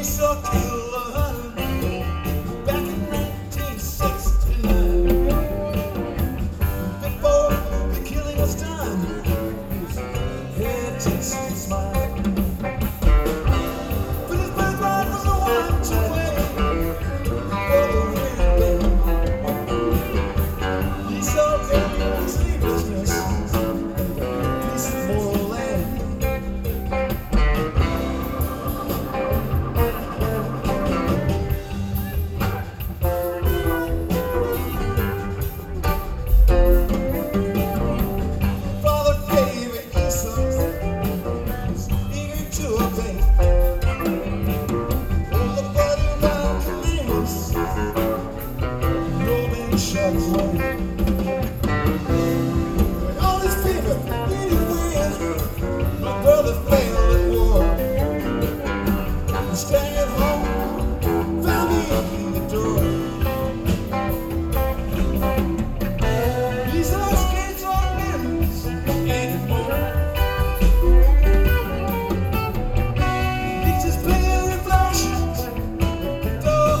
South Carolina back in 1969. Before the killing was done, his head just smiled. But his birthright was the one to wait for the weekend. He saw family and sleeplessness in the peaceful land. When all his people didn't win, my brother failed at war. And staying at home found me in the door. These last kids aren't memories anymore. It's just pale reflections at the door.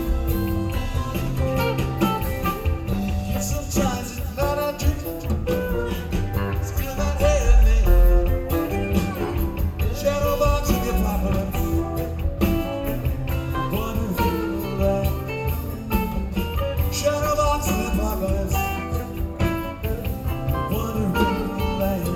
Sometimes at night I drink, still not head me. Shadow box in the apocalypse, wonderful land. Shadow box in the apocalypse, wonderful land.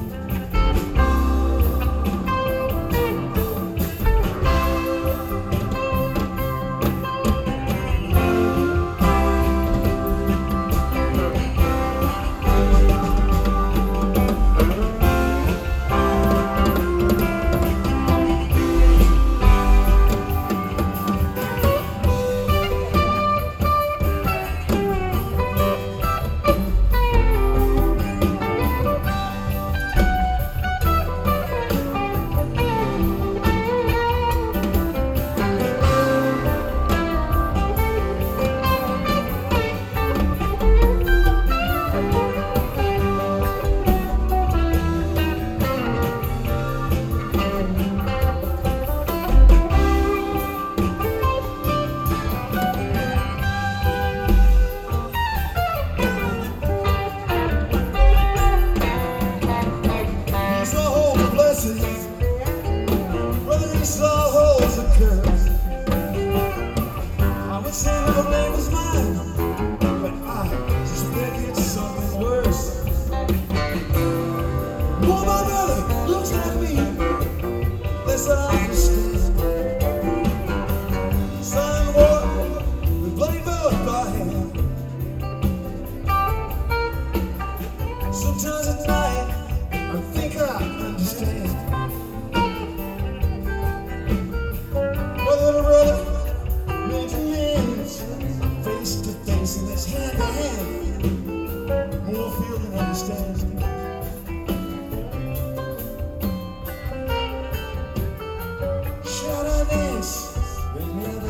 Brother Esau holds a curse. I would say the blame was mine, but I suspect it's something worse. More my brother looks like me, less I understand. Son war with bloody both by hand. Sometimes at night I think I understand. Brother to brother, man to man, face to face, and that's hand to hand. More feel than understand. Shout out dance, they never